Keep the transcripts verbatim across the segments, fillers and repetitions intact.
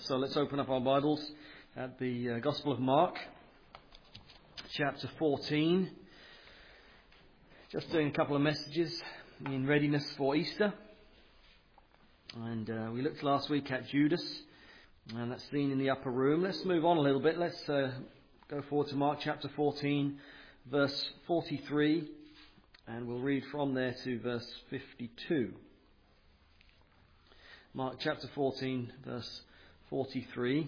So let's open up our Bibles at the uh, Gospel of Mark, chapter fourteen. Just doing a couple of messages in readiness for Easter. And uh, we looked last week at Judas, and that's seen in the upper room. Let's move on a little bit. Let's uh, go forward to Mark chapter fourteen, verse forty-three, and we'll read from there to verse fifty-two. Mark chapter fourteen, verse forty-three.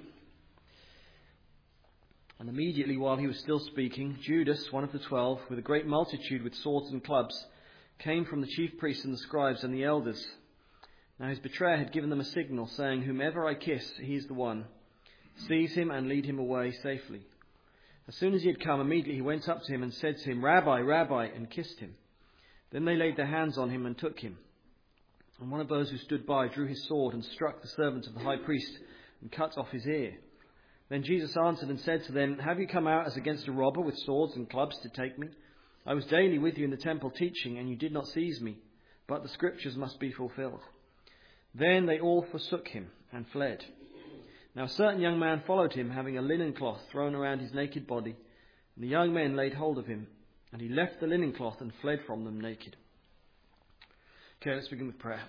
And immediately while he was still speaking, Judas, one of the twelve, with a great multitude with swords and clubs, came from the chief priests and the scribes and the elders. Now his betrayer had given them a signal, saying, "Whomever I kiss, he is the one. Seize him and lead him away safely." As soon as he had come, immediately he went up to him and said to him, "Rabbi, Rabbi," and kissed him. Then they laid their hands on him and took him. And one of those who stood by drew his sword and struck the servant of the high priest and cut off his ear. Then Jesus answered and said to them, "Have you come out as against a robber with swords and clubs to take me? I was daily with you in the temple teaching, and you did not seize me, but the scriptures must be fulfilled." Then they all forsook him and fled. Now a certain young man followed him, having a linen cloth thrown around his naked body. And the young men laid hold of him, and he left the linen cloth and fled from them naked. Okay, let's begin with prayer.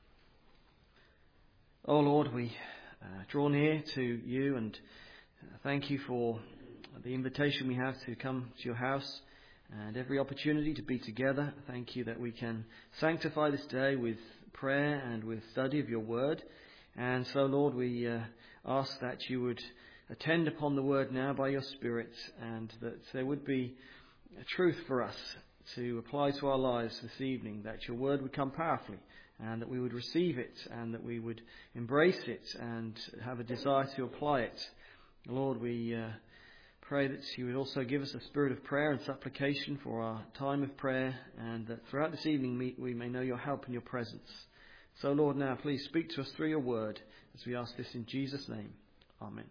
Oh Lord, we uh, draw near to you and uh, thank you for the invitation we have to come to your house and every opportunity to be together. Thank you that we can sanctify this day with prayer and with study of your word. And so, Lord, we uh, ask that you would attend upon the word now by your Spirit, and that there would be a truth for us to apply to our lives this evening, that your word would come powerfully, and that we would receive it, and that we would embrace it and have a desire to apply it. Lord, we uh, pray that you would also give us a spirit of prayer and supplication for our time of prayer, and that throughout this evening we, we may know your help and your presence. So, Lord, now please speak to us through your word, as we ask this in Jesus' name. Amen.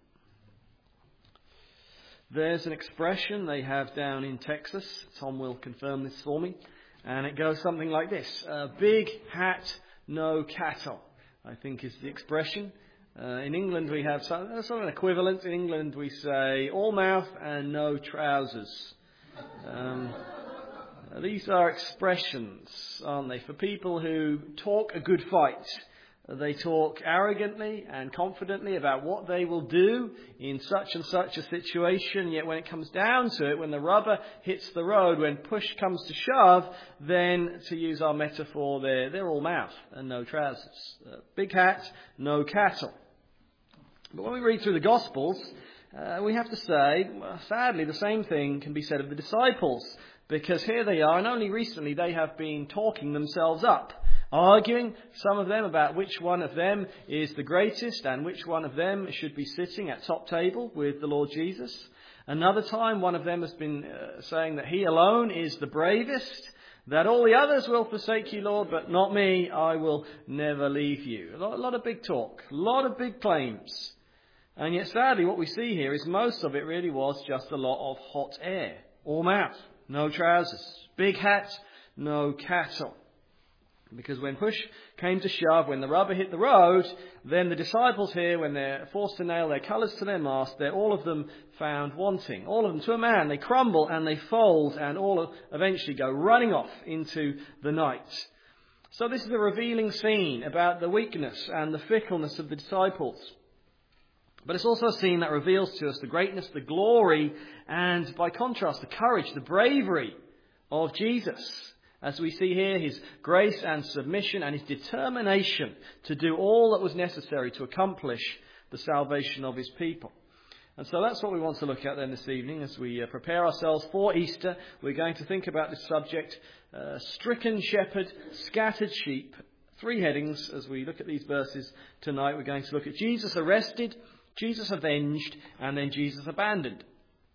There's an expression they have down in Texas. Tom will confirm this for me. And it goes something like this. Uh, big hat, no cattle, I think is the expression. Uh, in England we have some, uh, sort of an equivalent. In England we say all mouth and no trousers. Um, these are expressions, aren't they, for people who talk a good fight. They talk arrogantly and confidently about what they will do in such and such a situation. Yet when it comes down to it, when the rubber hits the road, when push comes to shove, then, to use our metaphor, they're, they're all mouth and no trousers. Uh, big hat, no cattle. But when we read through the Gospels, uh, we have to say, well, sadly, the same thing can be said of the disciples. Because here they are, and only recently they have been talking themselves up, arguing, some of them, about which one of them is the greatest and which one of them should be sitting at top table with the Lord Jesus. Another time, one of them has been uh, saying that he alone is the bravest, that all the others will forsake you, Lord, but not me, I will never leave you. A lot, a lot of big talk, a lot of big claims. And yet, sadly, what we see here is most of it really was just a lot of hot air. All mouth, no trousers. Big hat, no cattle. Because when push came to shove, when the rubber hit the road, then the disciples here, when they're forced to nail their colours to their mast, they're all of them found wanting. All of them to a man. They crumble and they fold and all eventually go running off into the night. So this is a revealing scene about the weakness and the fickleness of the disciples. But it's also a scene that reveals to us the greatness, the glory, and by contrast, the courage, the bravery of Jesus. As we see here, his grace and submission and his determination to do all that was necessary to accomplish the salvation of his people. And so that's what we want to look at then this evening as we uh, prepare ourselves for Easter. We're going to think about this subject, uh, stricken shepherd, scattered sheep. Three headings as we look at these verses tonight. We're going to look at Jesus arrested, Jesus avenged, and then Jesus abandoned.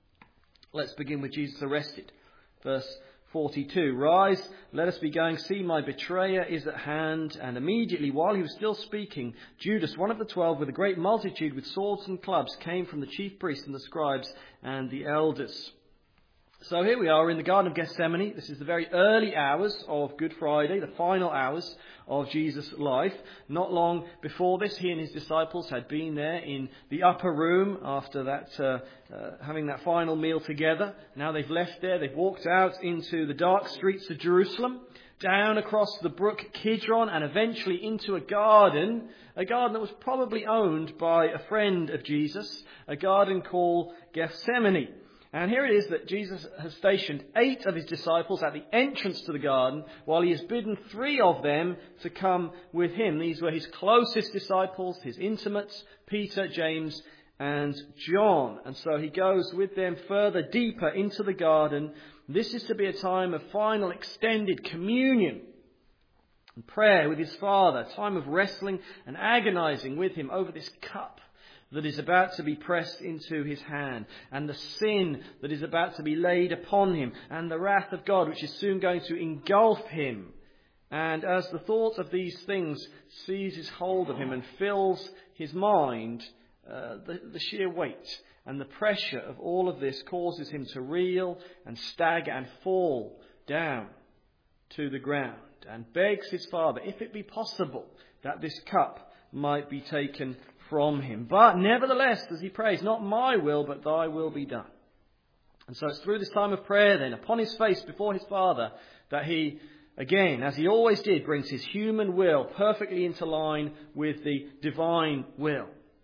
Let's begin with Jesus arrested. Verse forty-two, "Rise, let us be going. See, my betrayer is at hand." And immediately, while he was still speaking, Judas, one of the twelve, with a great multitude with swords and clubs, came from the chief priests and the scribes and the elders. So here we are in the Garden of Gethsemane. This is the very early hours of Good Friday, the final hours of Jesus' life. Not long before this, he and his disciples had been there in the upper room after that, uh, uh, having that final meal together. Now they've left there. They've walked out into the dark streets of Jerusalem, down across the brook Kidron, and eventually into a garden, a garden that was probably owned by a friend of Jesus, a garden called Gethsemane. And here it is that Jesus has stationed eight of his disciples at the entrance to the garden, while he has bidden three of them to come with him. These were his closest disciples, his intimates, Peter, James, and John. And so he goes with them further deeper into the garden. This is to be a time of final extended communion and prayer with his Father, a time of wrestling and agonizing with him over this cup that is about to be pressed into his hand, and the sin that is about to be laid upon him, and the wrath of God which is soon going to engulf him. And as the thought of these things seizes hold of him and fills his mind, uh, the, the sheer weight and the pressure of all of this causes him to reel and stagger and fall down to the ground, and begs his Father, if it be possible, that this cup might be taken from him. But nevertheless, as he prays, not my will, but thy will be done. And so it's through this time of prayer then, upon his face before his Father, that he, again, as he always did, brings his human will perfectly into line with the divine will.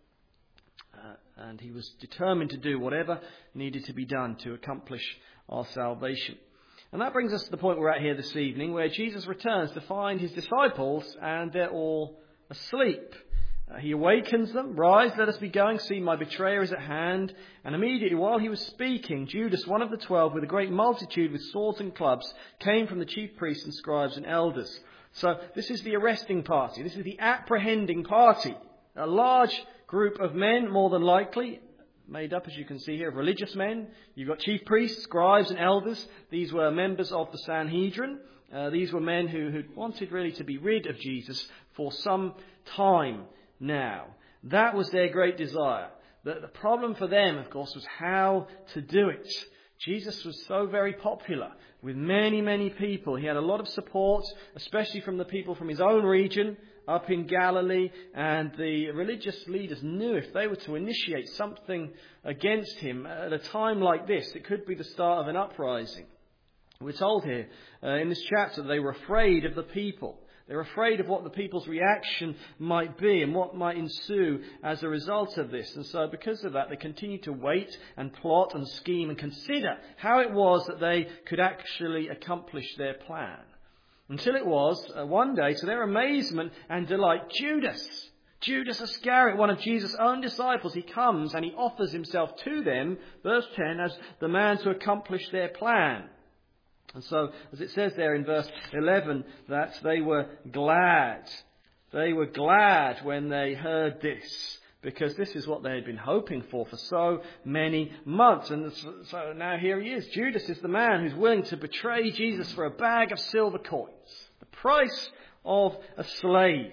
Uh, and he was determined to do whatever needed to be done to accomplish our salvation. And that brings us to the point we're at here this evening, where Jesus returns to find his disciples, and they're all asleep. Uh, he awakens them. Rise, let us be going. See, my betrayer is at hand. And immediately while he was speaking, Judas, one of the twelve, with a great multitude with swords and clubs, came from the chief priests and scribes and elders. So this is the arresting party. This is the apprehending party. A large group of men, more than likely, made up, as you can see here, of religious men. You've got chief priests, scribes and elders. These were members of the Sanhedrin. Uh, these were men who, who wanted really to be rid of Jesus for some time now. That was their great desire. The, the problem for them, of course, was how to do it. Jesus was so very popular with many, many people. He had a lot of support, especially from the people from his own region up in Galilee. And the religious leaders knew if they were to initiate something against him at a time like this, it could be the start of an uprising. We're told here uh, in this chapter that they were afraid of the people. They're afraid of what the people's reaction might be and what might ensue as a result of this. And so because of that, they continue to wait and plot and scheme and consider how it was that they could actually accomplish their plan. Until it was, uh, one day, to their amazement and delight, Judas, Judas Iscariot, one of Jesus' own disciples, he comes and he offers himself to them, verse ten, as the man to accomplish their plan. And so, as it says there in verse eleven, that they were glad. They were glad when they heard this, because this is what they had been hoping for for so many months. And so now here he is. Judas is the man who's willing to betray Jesus for a bag of silver coins, the price of a slave.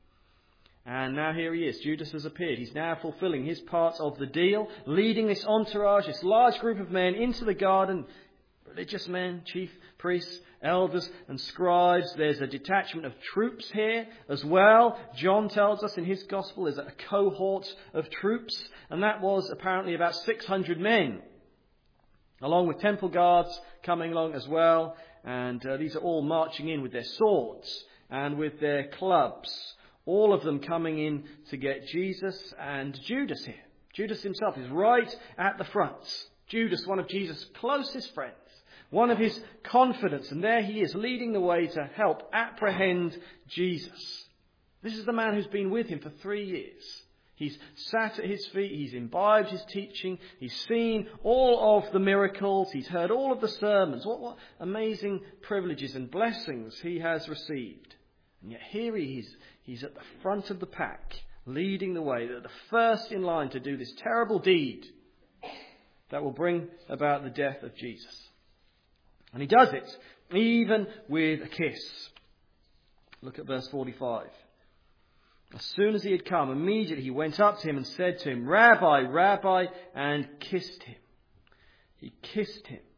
And now here he is. Judas has appeared. He's now fulfilling his part of the deal, leading this entourage, this large group of men into the garden. Religious men, chief priests, elders and scribes. There's a detachment of troops here as well. John tells us in his gospel there's a cohort of troops, and that was apparently about six hundred men, along with temple guards coming along as well. And uh, these are all marching in with their swords and with their clubs, all of them coming in to get Jesus. And Judas here, Judas himself is right at the front. Judas, one of Jesus' closest friends, one of his confidants, and there he is leading the way to help apprehend Jesus. This is the man who's been with him for three years. He's sat at his feet, he's imbibed his teaching, he's seen all of the miracles, he's heard all of the sermons. What, what amazing privileges and blessings he has received. And yet here he is, he's at the front of the pack, leading the way, the first in line to do this terrible deed that will bring about the death of Jesus. And he does it even with a kiss. Look at verse forty-five. As soon as he had come, immediately he went up to him and said to him, Rabbi, Rabbi, and kissed him. He kissed him.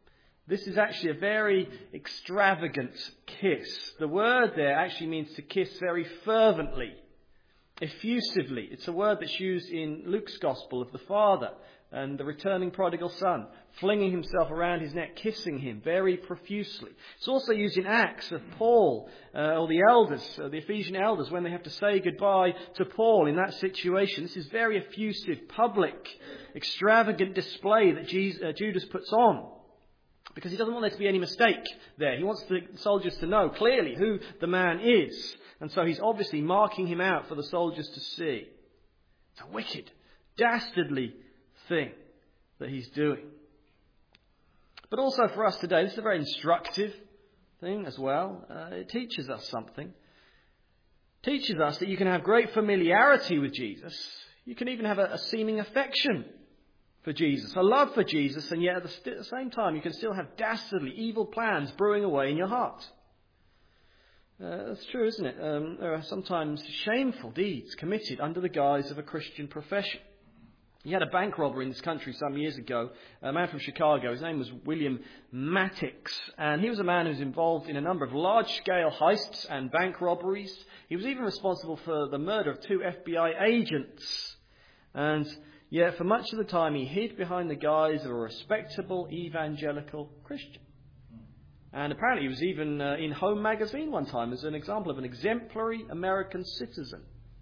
This is actually a very extravagant kiss. The word there actually means to kiss very fervently, effusively. It's a word that's used in Luke's Gospel of the Father and the returning prodigal son, flinging himself around his neck, kissing him very profusely. It's also used in Acts of Paul, uh, or the elders, uh, the Ephesian elders, when they have to say goodbye to Paul in that situation. This is very effusive, public, extravagant display that Jesus, uh, Judas puts on. Because he doesn't want there to be any mistake there. He wants the soldiers to know clearly who the man is. And so he's obviously marking him out for the soldiers to see. It's a wicked, dastardly thing that he's doing. But also for us today, this is a very instructive thing as well. Uh, it teaches us something. It teaches us that you can have great familiarity with Jesus. You can even have a, a seeming affection for Jesus, a love for Jesus, and yet at the, st- at the same time you can still have dastardly, evil plans brewing away in your heart. Uh, that's true, isn't it? Um, there are sometimes shameful deeds committed under the guise of a Christian profession. You had a bank robber in this country some years ago, a man from Chicago. His name was William Matix, and he was a man who was involved in a number of large-scale heists and bank robberies. He was even responsible for the murder of two F B I agents. And yet, for much of the time, he hid behind the guise of a respectable evangelical Christian. And apparently he was even uh, in Home magazine one time as an example of an exemplary American citizen.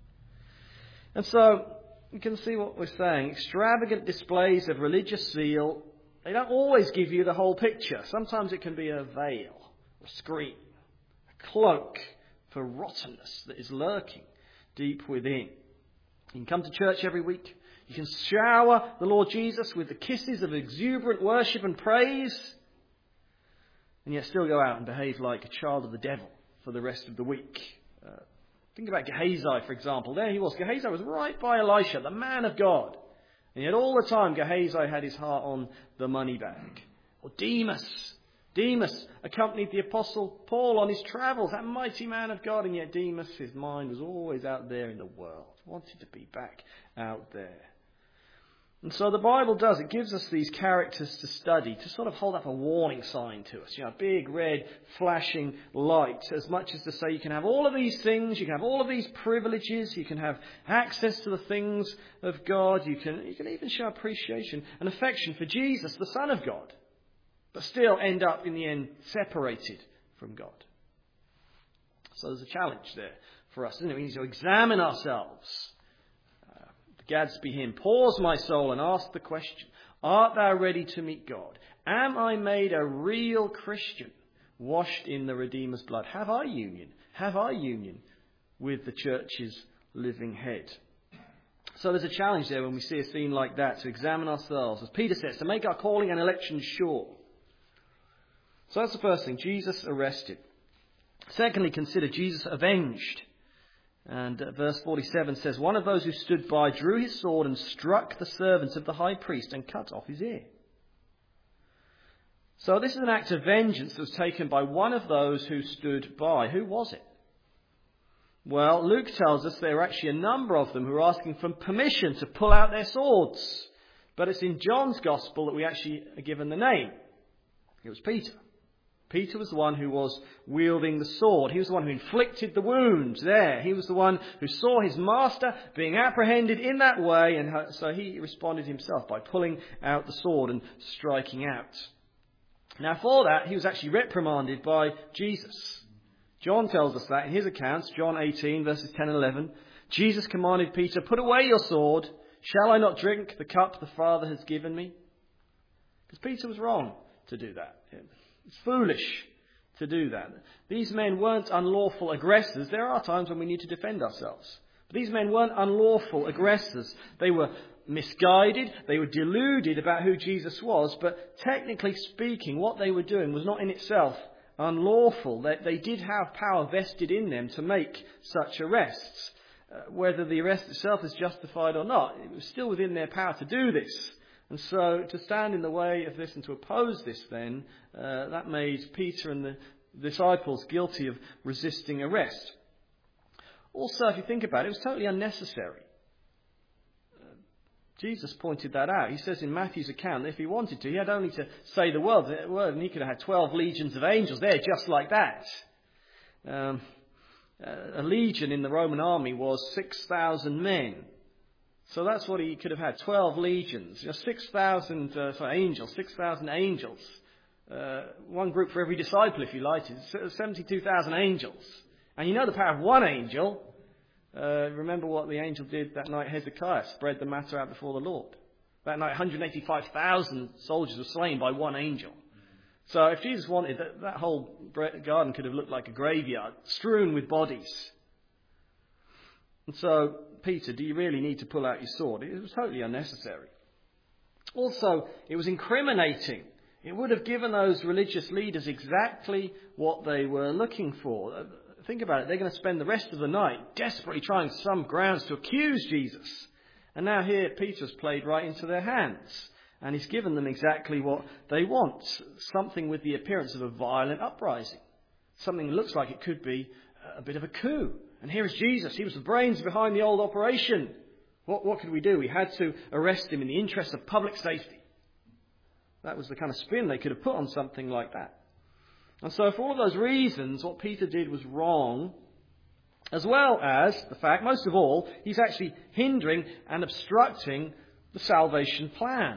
And so you can see what we're saying. Extravagant displays of religious zeal, they don't always give you the whole picture. Sometimes it can be a veil, a screen, a cloak for rottenness that is lurking deep within. You can come to church every week. You can shower the Lord Jesus with the kisses of exuberant worship and praise, and yet still go out and behave like a child of the devil for the rest of the week. Uh, think about Gehazi, for example. There he was. Gehazi was right by Elisha, the man of God. And yet all the time Gehazi had his heart on the money bag. Or Demas. Demas accompanied the Apostle Paul on his travels, that mighty man of God. And yet Demas, his mind was always out there in the world. Wanted to be back out there. And so the Bible does, it gives us these characters to study, to sort of hold up a warning sign to us. You know, a big red flashing light, as much as to say you can have all of these things, you can have all of these privileges, you can have access to the things of God, you can, you can even show appreciation and affection for Jesus, the Son of God, but still end up in the end separated from God. So there's a challenge there for us, isn't it? We need to examine ourselves. Gadsby hymn, pause my soul and ask the question, art thou ready to meet God? Am I made a real Christian, washed in the Redeemer's blood? Have I union? Have I union with the church's living head? So there's a challenge there when we see a scene like that, to examine ourselves, as Peter says, to make our calling and election sure. So that's the first thing, Jesus arrested. Secondly, consider Jesus avenged. And uh, verse forty-seven says, one of those who stood by drew his sword and struck the servants of the high priest and cut off his ear. So this is an act of vengeance that was taken by one of those who stood by. Who was it? Well, Luke tells us there were actually a number of them who were asking for permission to pull out their swords. But it's in John's Gospel that we actually are given the name. It was Peter. Peter was the one who was wielding the sword. He was the one who inflicted the wounds there. He was the one who saw his master being apprehended in that way, and so he responded himself by pulling out the sword and striking out. Now for that, he was actually reprimanded by Jesus. John tells us that in his accounts, John eighteen, verses ten and eleven. Jesus commanded Peter, put away your sword. Shall I not drink the cup the Father has given me? Because Peter was wrong to do that. It's foolish to do that. These men weren't unlawful aggressors. There are times when we need to defend ourselves. But these men weren't unlawful aggressors. They were misguided. They were deluded about who Jesus was. But technically speaking, what they were doing was not in itself unlawful. They, they did have power vested in them to make such arrests. Uh, whether the arrest itself is justified or not, it was still within their power to do this. And so to stand in the way of this and to oppose this then, uh, that made Peter and the disciples guilty of resisting arrest. Also, if you think about it, it was totally unnecessary. Uh, Jesus pointed that out. He says in Matthew's account that if he wanted to, he had only to say the word, and he could have had twelve legions of angels there just like that. Um, a legion in the Roman army was six thousand men. So that's what he could have had, twelve legions. You know, six thousand uh, sorry, angels, six thousand angels. Uh, one group for every disciple, if you like. It's seventy-two thousand angels. And you know the power of one angel. Uh, remember what the angel did that night, Hezekiah, spread the matter out before the Lord. That night, one hundred eighty-five thousand soldiers were slain by one angel. So if Jesus wanted, that, that whole garden could have looked like a graveyard, strewn with bodies. And so, Peter, do you really need to pull out your sword? It was totally unnecessary. Also, it was incriminating. It would have given those religious leaders exactly what they were looking for. Think about it. They're going to spend the rest of the night desperately trying some grounds to accuse Jesus. And now here Peter's played right into their hands. And he's given them exactly what they want. Something with the appearance of a violent uprising. Something that looks like it could be a bit of a coup. And here is Jesus. He was the brains behind the old operation. What, what could we do? We had to arrest him in the interest of public safety. That was the kind of spin they could have put on something like that. And so for all of those reasons, what Peter did was wrong, as well as the fact, most of all, he's actually hindering and obstructing the salvation plan.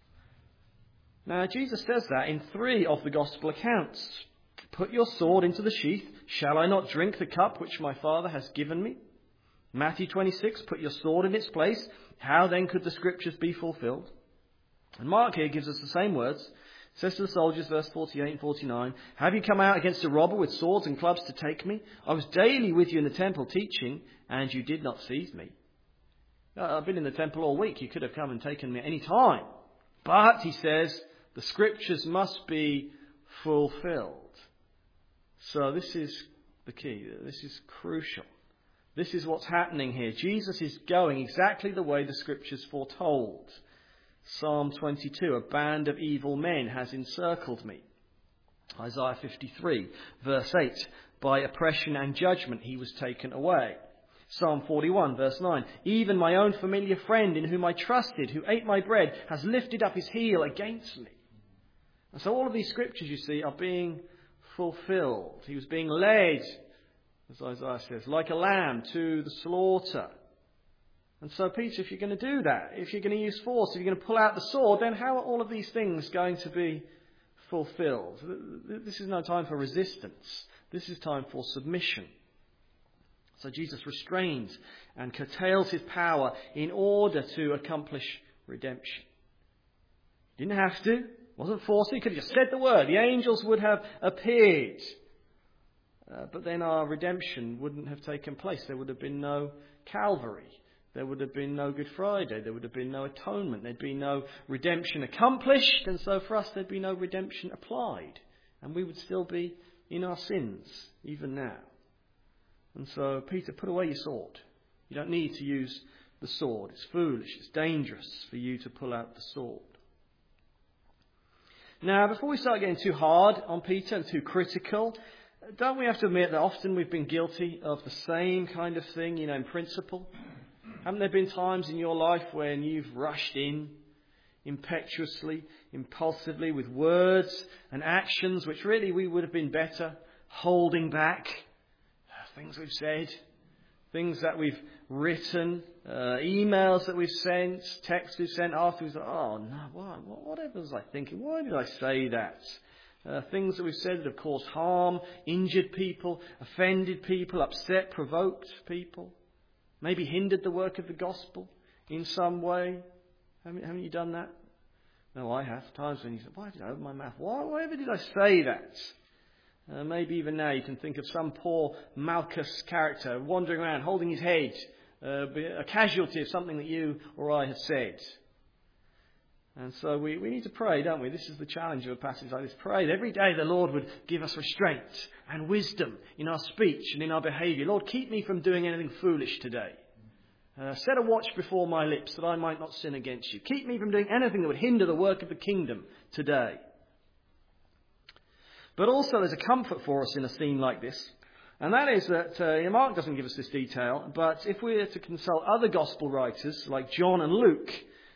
Now, Jesus says that in three of the gospel accounts. Put your sword into the sheath. Shall I not drink the cup which my Father has given me? Matthew twenty-six, put your sword in its place. How then could the scriptures be fulfilled? And Mark here gives us the same words. It says to the soldiers, verse forty-eight and forty-nine, have you come out against a robber with swords and clubs to take me? I was daily with you in the temple teaching, and you did not seize me. I've been in the temple all week. You could have come and taken me at any time. But, he says, the scriptures must be fulfilled. So this is the key. This is crucial. This is what's happening here. Jesus is going exactly the way the scriptures foretold. Psalm twenty-two, a band of evil men has encircled me. Isaiah fifty-three, verse eight, by oppression and judgment he was taken away. Psalm forty-one, verse nine, even my own familiar friend in whom I trusted, who ate my bread, has lifted up his heel against me. And so all of these scriptures, you see, are being fulfilled. He was being led, as Isaiah says, like a lamb to the slaughter. And so, Peter, if you're going to do that, if you're going to use force, if you're going to pull out the sword, then how are all of these things going to be fulfilled? This is no time for resistance. This is time for submission. So Jesus restrains and curtails his power in order to accomplish redemption. He didn't have to. Wasn't forced. He could have just said the word. The angels would have appeared. Uh, but then our redemption wouldn't have taken place. There would have been no Calvary. There would have been no Good Friday. There would have been no atonement. There'd be no redemption accomplished. And so for us, there'd be no redemption applied. And we would still be in our sins, even now. And so, Peter, put away your sword. You don't need to use the sword. It's foolish. It's dangerous for you to pull out the sword. Now, before we start getting too hard on Peter and too critical, don't we have to admit that often we've been guilty of the same kind of thing, you know, in principle? Haven't there been times in your life when you've rushed in impetuously, impulsively, with words and actions which really we would have been better holding back? Things we've said, things that we've written, uh, emails that we've sent, texts we've sent afterwards. Oh, no, why, whatever was I thinking? Why did I say that? Uh, things that we've said that have caused harm, injured people, offended people, upset, provoked people. Maybe hindered the work of the gospel in some way. Haven't, haven't you done that? No, I have. Times when you say, why did I open my mouth? Why, why ever did I say that? Uh, maybe even now you can think of some poor Malchus character wandering around, holding his head, uh, a casualty of something that you or I have said. And so we, we need to pray, don't we? This is the challenge of a passage like this. Pray that every day the Lord would give us restraint and wisdom in our speech and in our behaviour. Lord, keep me from doing anything foolish today. Uh, set a watch before my lips that I might not sin against you. Keep me from doing anything that would hinder the work of the kingdom today. But also there's a comfort for us in a scene like this. And that is that, uh, Mark doesn't give us this detail, but if we were to consult other gospel writers like John and Luke,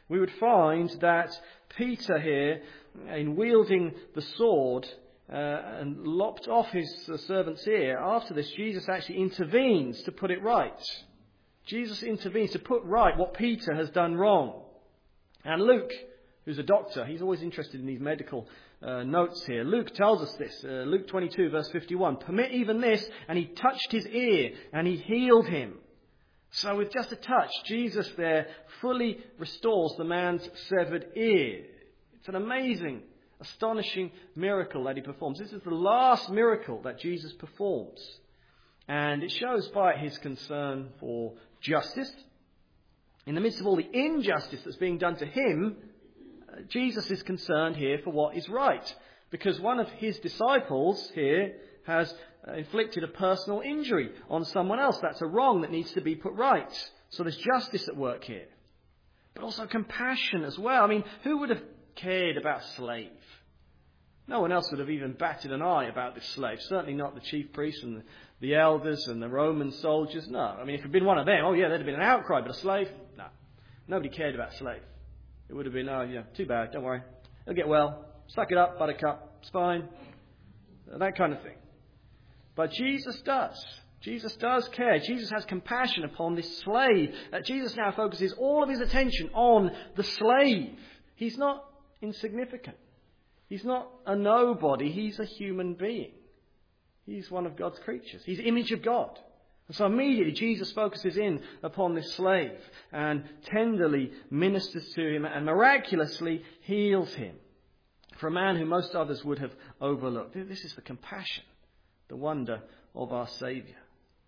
we would find that Peter here, in wielding the sword uh, and lopped off his uh, servant's ear, after this Jesus actually intervenes to put it right. Jesus intervenes to put right what Peter has done wrong. And Luke, who's a doctor, he's always interested in these medical uh, notes here. Luke tells us this, uh, Luke twenty-two verse fifty-one, permit even this, and he touched his ear and he healed him. So with just a touch, Jesus there fully restores the man's severed ear. It's an amazing, astonishing miracle that he performs. This is the last miracle that Jesus performs. And it shows by it his concern for justice. In the midst of all the injustice that's being done to him, uh, Jesus is concerned here for what is right. Because one of his disciples here has uh, inflicted a personal injury on someone else. That's a wrong that needs to be put right. So there's justice at work here. But also compassion as well. I mean, who would have cared about a slave? No one else would have even batted an eye about this slave. Certainly not the chief priests and the, the elders and the Roman soldiers. No. I mean, if it had been one of them, oh yeah, there'd have been an outcry. But a slave? No. Nobody cared about a slave. It would have been, oh yeah, too bad, don't worry. It'll get well. Suck it up, buttercup. It's fine. That kind of thing. But Jesus does. Jesus does care. Jesus has compassion upon this slave. Uh, Jesus now focuses all of his attention on the slave. He's not insignificant. He's not a nobody. He's a human being. He's one of God's creatures. He's the image of God. And so immediately Jesus focuses in upon this slave and tenderly ministers to him and miraculously heals him. For a man who most others would have overlooked. This is the compassion, the wonder of our Saviour.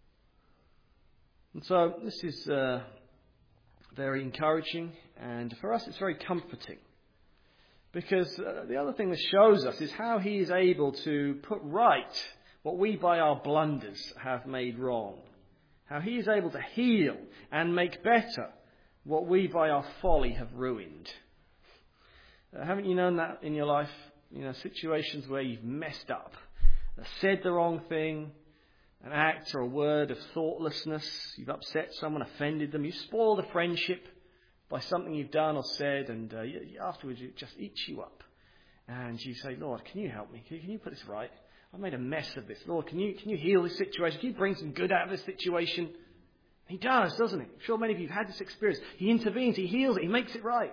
And so this is uh, very encouraging, and for us it's very comforting. Because uh, the other thing that shows us is how he is able to put right what we by our blunders have made wrong. How he is able to heal and make better what we by our folly have ruined. Uh, haven't you known that in your life? You know, situations where you've messed up, uh, said the wrong thing, an act or a word of thoughtlessness, you've upset someone, offended them, you spoiled a friendship by something you've done or said, and uh, afterwards it just eats you up. And you say, Lord, can you help me? Can you, can you put this right? I've made a mess of this. Lord, can you can you heal this situation? Can you bring some good out of this situation? He does, doesn't he? I'm sure many of you have had this experience. He intervenes, he heals it, he makes it right.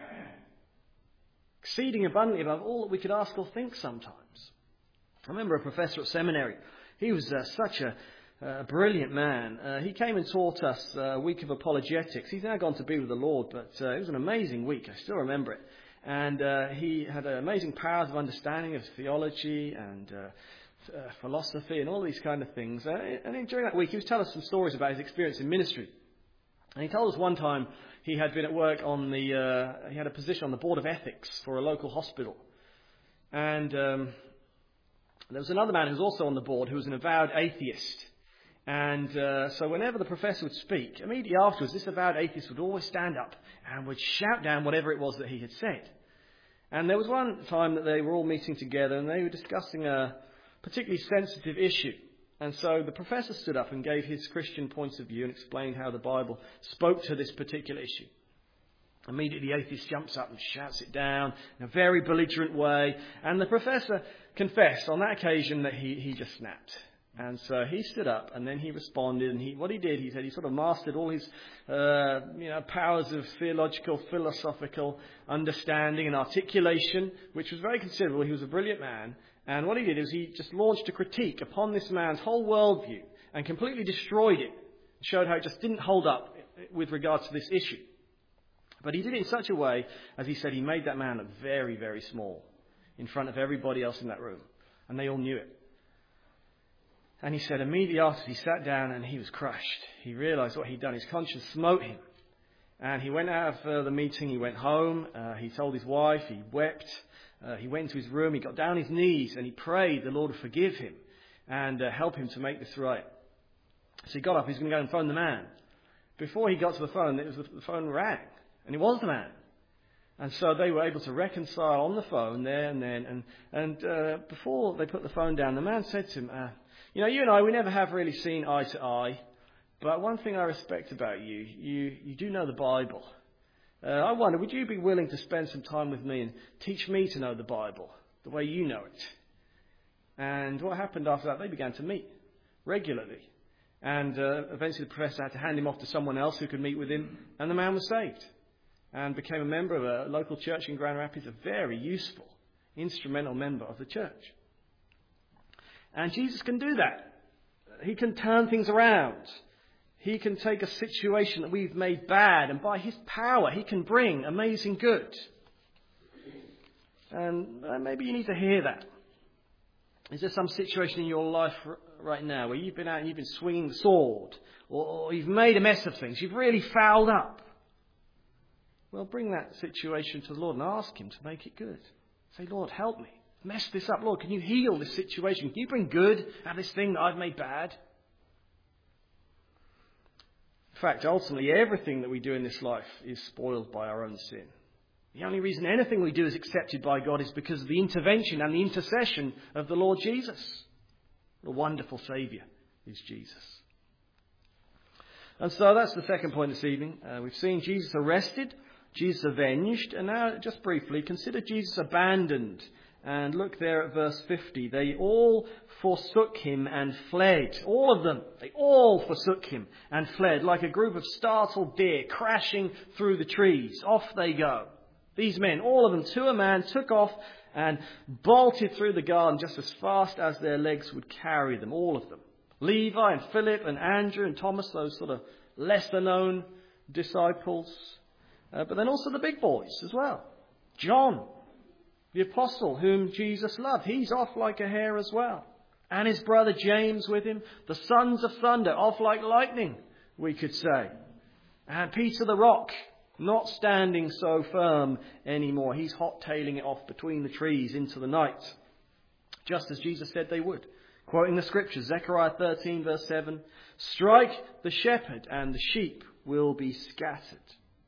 Exceeding abundantly above all that we could ask or think sometimes. I remember a professor at seminary. He was uh, such a uh, brilliant man. Uh, he came and taught us a week of apologetics. He's now gone to be with the Lord, but uh, it was an amazing week. I still remember it. And uh, he had amazing powers of understanding of theology and uh, uh, philosophy and all these kind of things. Uh, and during that week, he was telling us some stories about his experience in ministry. And he told us one time he had been at work on the, uh, he had a position on the board of ethics for a local hospital. And um, there was another man who was also on the board who was an avowed atheist. And uh, so whenever the professor would speak, immediately afterwards, this avowed atheist would always stand up and would shout down whatever it was that he had said. And there was one time that they were all meeting together and they were discussing a particularly sensitive issue. And so the professor stood up and gave his Christian points of view and explained how the Bible spoke to this particular issue. Immediately the atheist jumps up and shouts it down in a very belligerent way. And the professor confessed on that occasion that he, he just snapped. And so he stood up and then he responded, and he, what he did, he said he sort of mastered all his uh, you know, powers of theological, philosophical understanding and articulation, which was very considerable. He was a brilliant man. And what he did is he just launched a critique upon this man's whole worldview and completely destroyed it. Showed how it just didn't hold up with regards to this issue. But he did it in such a way, as he said, he made that man look very, very small in front of everybody else in that room. And they all knew it. And he said immediately after he sat down and he was crushed. He realised what he'd done. His conscience smote him. And he went out of uh, the meeting. He went home. Uh, he told his wife. He wept. Uh, he went to his room. He got down on his knees and he prayed the Lord would forgive him and uh, help him to make this right. So he got up. He was going to go and phone the man. Before he got to the phone, it was the phone rang. And it was the man. And so they were able to reconcile on the phone there and then. And, and uh, before they put the phone down, the man said to him, uh, you know, you and I, we never have really seen eye to eye. But one thing I respect about you, you, you do know the Bible. uh, I wonder, would you be willing to spend some time with me and teach me to know the Bible the way you know it? And what happened after that? They began to meet regularly. And uh, eventually the professor had to hand him off to someone else who could meet with him, and the man was saved and became a member of a local church in Grand Rapids, a very useful, instrumental member of the church. And Jesus can do that. He can turn things around. He can take a situation that we've made bad, and by his power, he can bring amazing good. And uh, maybe you need to hear that. Is there some situation in your life r- right now where you've been out and you've been swinging the sword, or, or you've made a mess of things, you've really fouled up? Well, bring that situation to the Lord and ask him to make it good. Say, Lord, help me. Mess this up. Lord, can you heal this situation? Can you bring good out of this thing that I've made bad? In fact, ultimately, everything that we do in this life is spoiled by our own sin. The only reason anything we do is accepted by God is because of the intervention and the intercession of the Lord Jesus. The wonderful Saviour is Jesus. And so that's the second point this evening. Uh, we've seen Jesus arrested, Jesus avenged, and now just briefly consider Jesus abandoned. And look there at verse fifty. They all forsook him and fled. All of them. They all forsook him and fled like a group of startled deer crashing through the trees. Off they go. These men, all of them to a man, took off and bolted through the garden just as fast as their legs would carry them. All of them. Levi and Philip and Andrew and Thomas, those sort of lesser known disciples. Uh, but then also the big boys as well. John, the apostle whom Jesus loved, he's off like a hare as well. And his brother James with him. The sons of thunder, off like lightning, we could say. And Peter the rock, not standing so firm anymore. He's hot-tailing it off between the trees into the night. Just as Jesus said they would. Quoting the scriptures, Zechariah thirteen verse seven, strike the shepherd and the sheep will be scattered.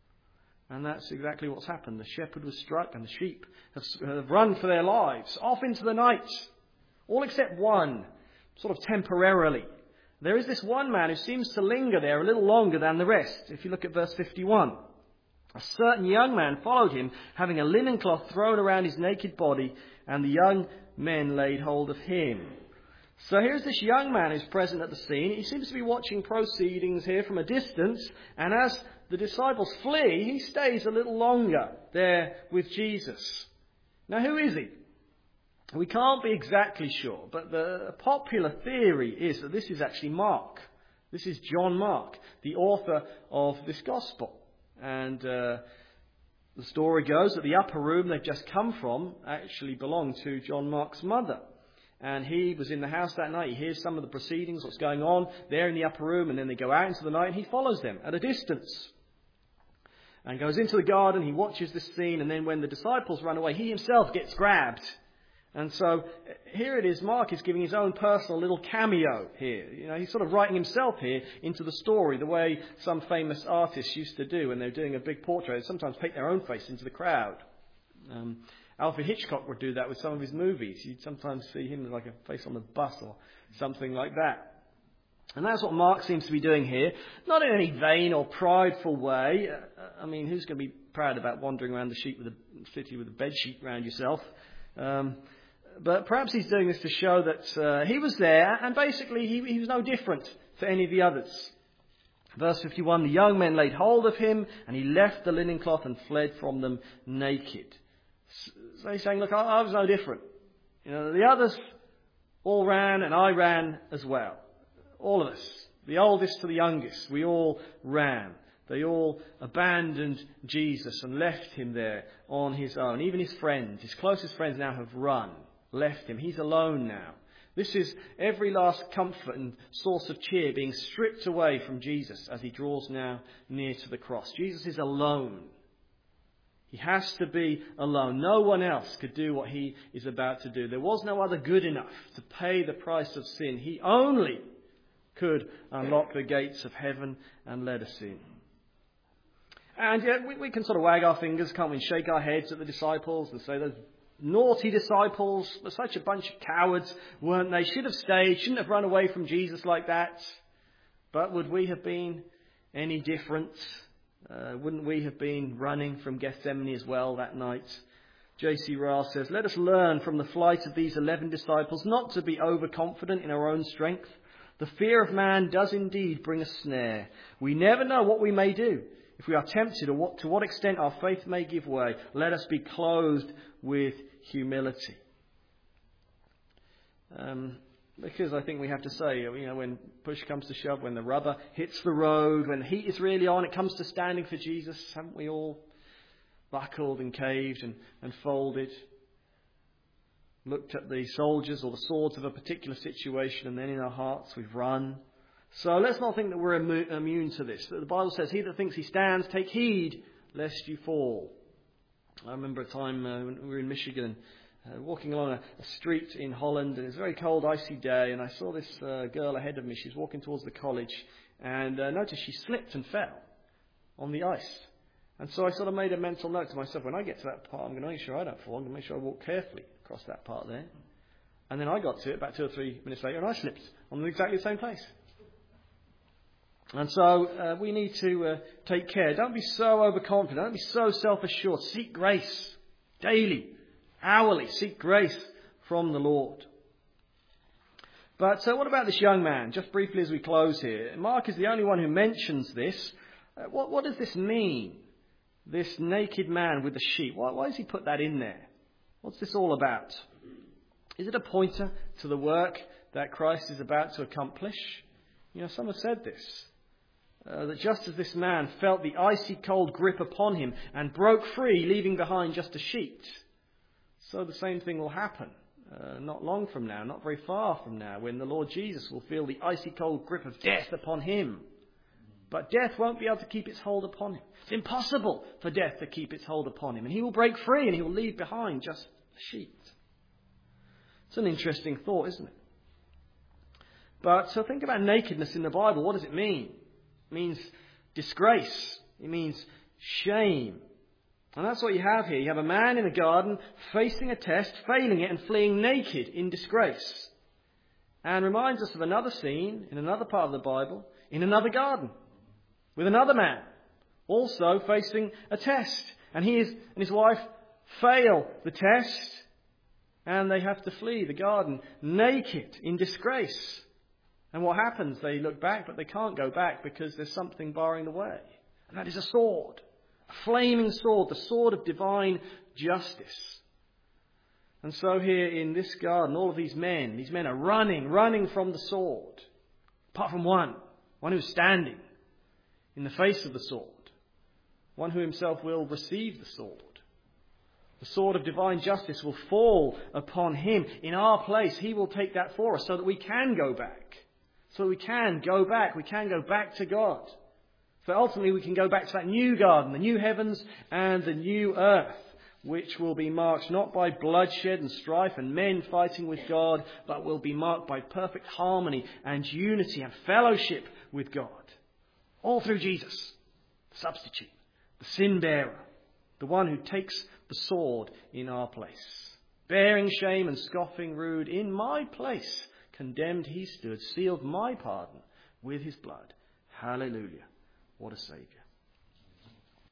And that's exactly what's happened. The shepherd was struck and the sheep have, have run for their lives off into the night. All except one, sort of temporarily. There is this one man who seems to linger there a little longer than the rest. If you look at verse fifty-one. A certain young man followed him, having a linen cloth thrown around his naked body, and the young men laid hold of him. So here's this young man who's present at the scene. He seems to be watching proceedings here from a distance, and as the disciples flee, he stays a little longer there with Jesus. Now, who is he? We can't be exactly sure, but the popular theory is that this is actually Mark. This is John Mark, the author of this gospel. And uh, the story goes that the upper room they've just come from actually belonged to John Mark's mother. And he was in the house that night. He hears some of the proceedings, what's going on there in the upper room, and then they go out into the night and he follows them at a distance. And goes into the garden, he watches this scene, and then when the disciples run away, he himself gets grabbed. And so here it is, Mark is giving his own personal little cameo here. You know, he's sort of writing himself here into the story, the way some famous artists used to do when they're doing a big portrait. They sometimes paint their own face into the crowd. Um, Alfred Hitchcock would do that with some of his movies. You'd sometimes see him like a face on the bus or something like that. And that's what Mark seems to be doing here. Not in any vain or prideful way. I mean, who's going to be proud about wandering around the sheep with a city with a bed sheet around yourself? Um, but perhaps he's doing this to show that uh, he was there, and basically he, he was no different to any of the others. Verse fifty-one, the young men laid hold of him, and he left the linen cloth and fled from them naked. So he's saying, look, I, I was no different. You know, the others all ran, and I ran as well. All of us, the oldest to the youngest, we all ran. They all abandoned Jesus and left him there on his own. Even his friends, his closest friends now have run, left him. He's alone now. This is every last comfort and source of cheer being stripped away from Jesus as he draws now near to the cross. Jesus is alone. He has to be alone. No one else could do what he is about to do. There was no other good enough to pay the price of sin. He only could unlock the gates of heaven and let us in. And yet we, we can sort of wag our fingers, can't we, and shake our heads at the disciples and say those naughty disciples were such a bunch of cowards, weren't they? Should have stayed, shouldn't have run away from Jesus like that. But would we have been any different? Uh, wouldn't we have been running from Gethsemane as well that night? J C Ryle says, let us learn from the flight of these eleven disciples not to be overconfident in our own strength. The fear of man does indeed bring a snare. We never know what we may do. If we are tempted, or what, to what extent our faith may give way, let us be clothed with humility. Um, because I think we have to say, you know, when push comes to shove, when the rubber hits the road, when the heat is really on, it comes to standing for Jesus, haven't we all buckled and caved and, and folded? Looked at the soldiers or the swords of a particular situation, and then in our hearts we've run. So let's not think that we're immu- immune to this. The Bible says, he that thinks he stands, take heed lest you fall. I remember a time uh, when we were in Michigan, uh, walking along a, a street in Holland, and it was a very cold, icy day, and I saw this uh, girl ahead of me. She was walking towards the college, and uh, noticed she slipped and fell on the ice. And so I sort of made a mental note to myself, when I get to that part, I'm going to make sure I don't fall. I'm going to make sure I walk carefully across that part there. And then I got to it about two or three minutes later, and I slipped on exactly the same place. And so uh, we need to uh, take care. Don't be so overconfident. Don't be so self-assured. Seek grace daily, hourly. Seek grace from the Lord. But uh, what about this young man? Just briefly as we close here. Mark is the only one who mentions this. Uh, what, what does this mean? This naked man with the sheep. Why, why does he put that in there? What's this all about? Is it a pointer to the work that Christ is about to accomplish? You know, some have said this. Uh, that just as this man felt the icy cold grip upon him and broke free, leaving behind just a sheet, so the same thing will happen uh, not long from now, not very far from now, when the Lord Jesus will feel the icy cold grip of death upon him. But death won't be able to keep its hold upon him. It's impossible for death to keep its hold upon him. And he will break free and he will leave behind just a sheet. It's an interesting thought, isn't it? But so think about nakedness in the Bible. What does it mean? It means disgrace. It means shame. And that's what you have here. You have a man in a garden facing a test, failing it and fleeing naked in disgrace. And reminds us of another scene in another part of the Bible, in another garden, with another man also facing a test. And he is, and his wife fail the test, and they have to flee the garden naked in disgrace. And what happens? They look back, but they can't go back because there's something barring the way. And that is a sword. A flaming sword. The sword of divine justice. And so here in this garden, all of these men, these men are running, running from the sword. Apart from one. One who's standing in the face of the sword. One who himself will receive the sword. The sword of divine justice will fall upon him. In our place, he will take that for us so that we can go back. So we can go back. We can go back to God. So ultimately we can go back to that new garden, the new heavens and the new earth, which will be marked not by bloodshed and strife and men fighting with God, but will be marked by perfect harmony and unity and fellowship with God. All through Jesus, the substitute, the sin bearer, the one who takes the sword in our place. Bearing shame and scoffing rude, in my place condemned he stood, sealed my pardon with his blood. Hallelujah. What a Saviour.